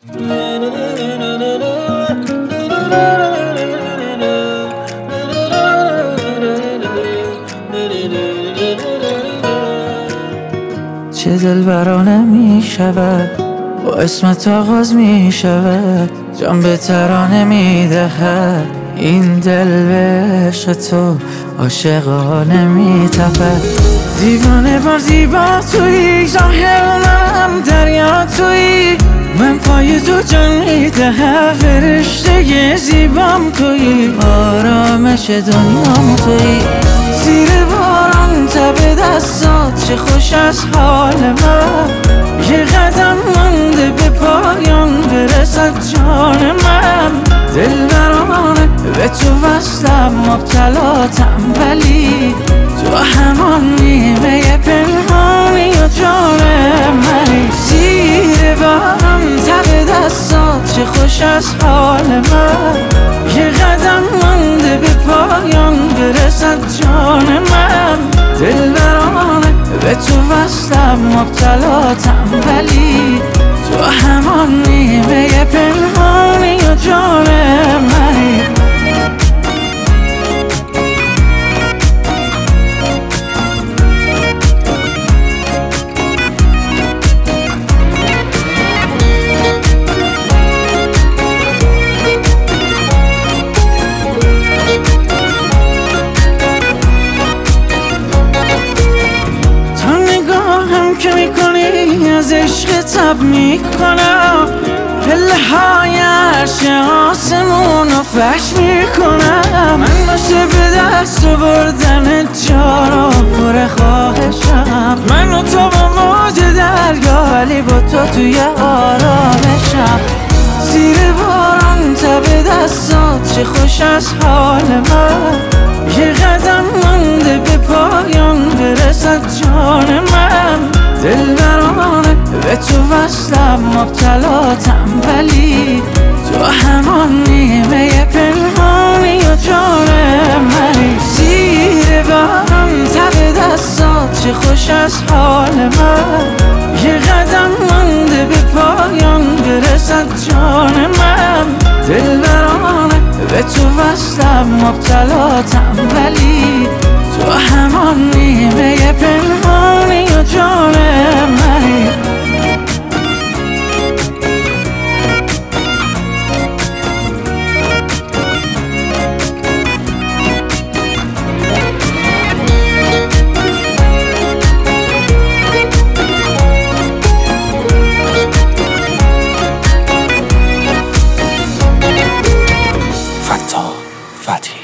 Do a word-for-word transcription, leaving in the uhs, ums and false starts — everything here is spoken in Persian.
چه دلبرانه می شود با اسمت آغاز می شود، جان به ترانه می دهد این دل به عشق تو عاشقانه می تپد. دیوانه بار زیبا تویی، ظاهر منم دریا تویی، من پای تو جان می دهم، فرشته زیبام تویی، آرامش دنیام تویی. زیر باران تب دستات چه خوش از حال من، یه قدم مونده به پایان برسد جان من. دلبرانه به تو وصلم، مبتلاتم ولی تو همان نیمه پنهانی و جان منی. زیر باران تب دستات چه خوش از حال من، یه قدم مونده به پایان برسد جان من. دلبرانه به تو وصلم، مبتلاتم ولی تو همان نیمه پنهانی و جان منی. که میکنی از عشق تب میکنم، پله های عرش آسمون رو فش میکنم. من باشه به دست بردن جارو پر خواهشم، من و تو با موج دریا ولی با تو توی آرامشم. زیر باران تب دستات چه خوش از حال من، یه قدم مونده به پایان برسد جان من. دلبرانه به تو وصلم، مبتلاتم ولی تو همان نیمه پنهانی و جان منی. زیر باران تب دستات چه خوش از حال من، یه قدم مونده به پایان برسد جان من. دلبرانه به تو وصلم، مبتلاتم ولی تو همان نیمه پنهانی و جان منی. فتا فتحی